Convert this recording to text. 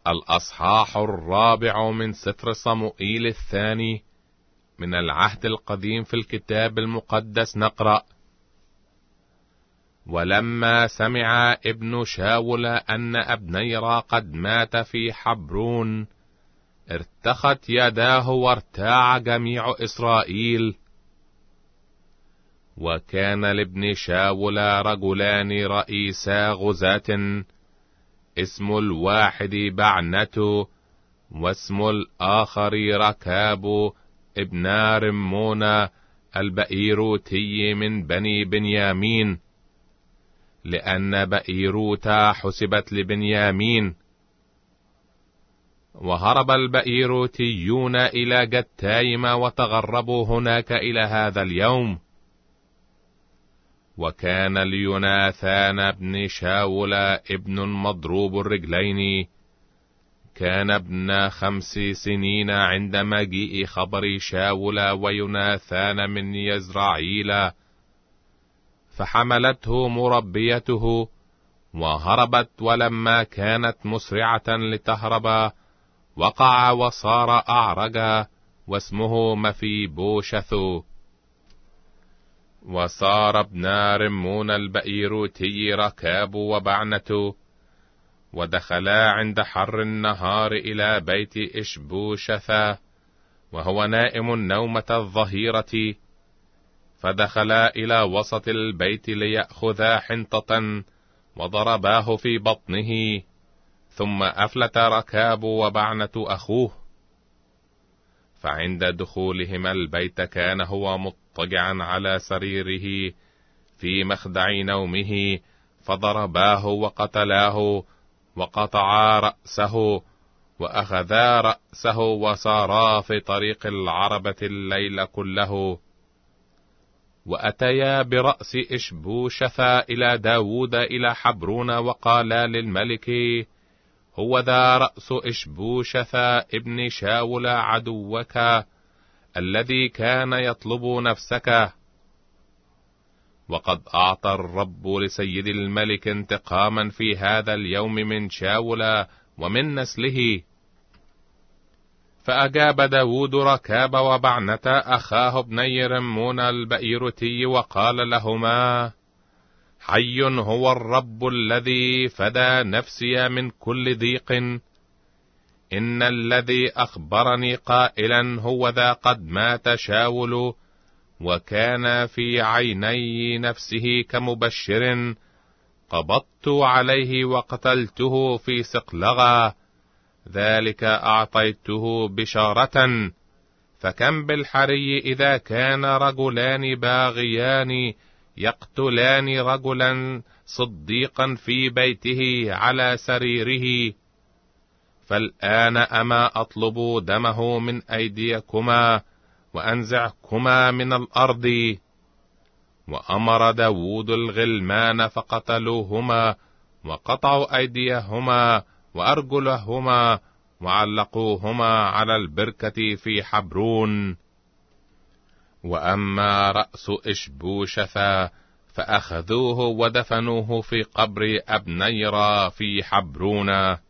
الأصحاح 4 من سفر صموئيل الثاني من العهد القديم في الكتاب المقدس نقرأ: ولما سمع ابن شاول أن أبنير قد مات في حبرون، ارتخت يداه وارتاع جميع إسرائيل. وكان لابن شاول رجلان رئيسا غزاة، اسم الواحد بعنة، واسم الآخر ركاب ابن رمون البئيروتي من بني بنيامين، لأن بئيروت حسبت لبنيامين. وهرب البئيروتيون إلى جتايم وتغربوا هناك إلى هذا اليوم. وكان ليوناثان بن شاول ابن مضروب الرجلين، كان ابن 5 سنين عند مجيء خبر شاول ويوناثان من يزرعيل، فحملته مربيته وهربت. ولما كانت مسرعة لتهرب وقع وصار أعرج، واسمه مفيبوشث. وصار ابن رمون البئيروتي ركاب وبعنة، ودخلا عند حر النهار إلى بيت إشبوشث وهو نائم نومة الظهيرة، فدخلا إلى وسط البيت ليأخذا حنطة وضرباه في بطنه، ثم أفلت ركاب وبعنة أخوه. فعند دخولهما البيت كان هو مضطجعا على سريره في مخدع نومه، فضرباه وقتلاه وقطعا رأسه، وأخذا رأسه وسارا في طريق العربة الليل كله. وأتيا برأس إشبوشث إلى داود إلى حبرون، وقالا للملك: هو ذا رأس إشبوشث ابن شاول عدوك الذي كان يطلب نفسك. وقد أعطى الرب لسيد الملك انتقاما في هذا اليوم من شاول ومن نسله. فأجاب داود ركاب وبعنة أخاه ابني رمون البئيروتي وقال لهما: حي هو الرب الذي فدى نفسي من كل ضيق، إن الذي أخبرني قائلا هو ذا قد مات شاول، وكان في عيني نفسه كمبشر، قبضت عليه وقتلته في صقلغة، ذلك أعطيته بشارة. فكم بالحري إذا كان رجلان باغيان يقتلان رجلا صديقا في بيته على سريره. فالآن أما أطلب دمه من أيديكما وأنزعكما من الأرض؟ وأمر داود الغلمان فقتلوهما، وقطعوا أيديهما وأرجلهما وعلقوهما على البركة في حبرون. وأما رأس إشبوشث فأخذوه ودفنوه في قبر أبنير في حبرون.